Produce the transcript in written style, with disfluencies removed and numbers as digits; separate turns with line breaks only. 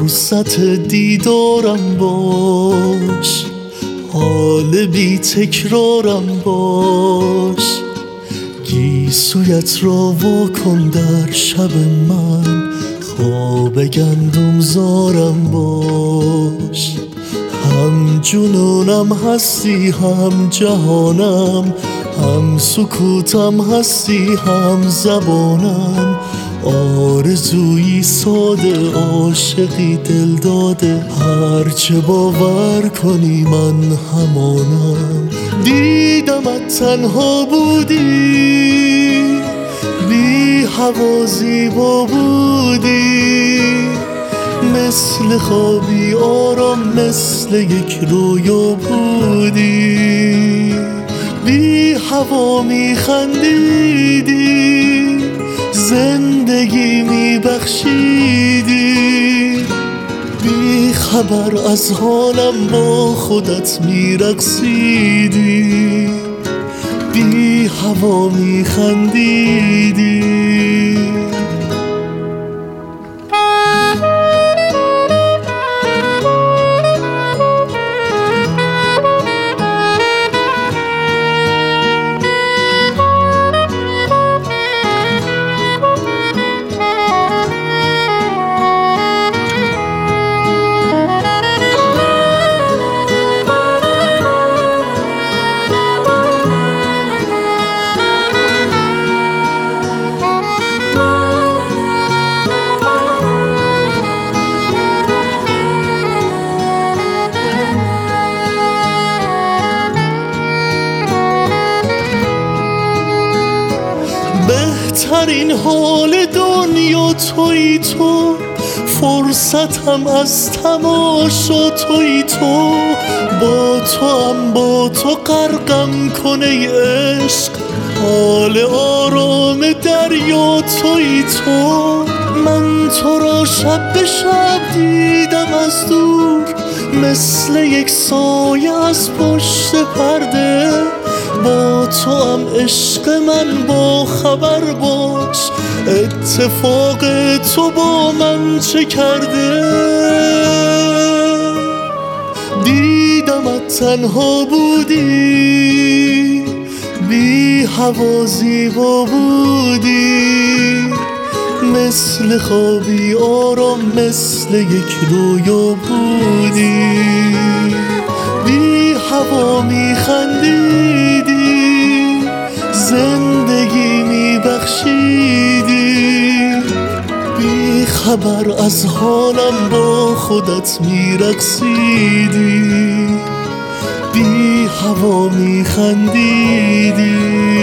فرصت دیدارم باش، حال بی تکرارم باش، گیسویت را واکن در شب من، خواب گندم زارم باش. هم جنونم هستی هم جهانم، هم سکوتم هستی هم زبانم، آرزویی ساده عاشقی دل داده، هرچه باور کنی من همانم. دیدمت تنها بودی، بی هوا زیبا بودی، مثل خوابی آرام مثل یک رویا بودی، بی هوا می خندیدی، زندگی می بخشیدی، بی خبر از حالم با خودت می رقصیدی، بی هوا می خندیدی. بهترین حال دنیا تویی تو، فرصتم از تماشا تویی تو، با تو غرقم کن ای عشق، حال آرام دریا تویی تو. من تو را شب به شب دیدم از دور، مثل یک سایه از پشت پرده، با تو هم عشق من با خبر باش، اتفاق تو با من چه کرده. دیدمت تنها بودی، بی هوا زیبا بودی، مثل خوابی آرام مثل یک رویا بودی، بی هوا می خندیدی، زندگی می بخشیدی، بی خبر از حالم با خودت می رقصیدی، بی هوا می خندیدی.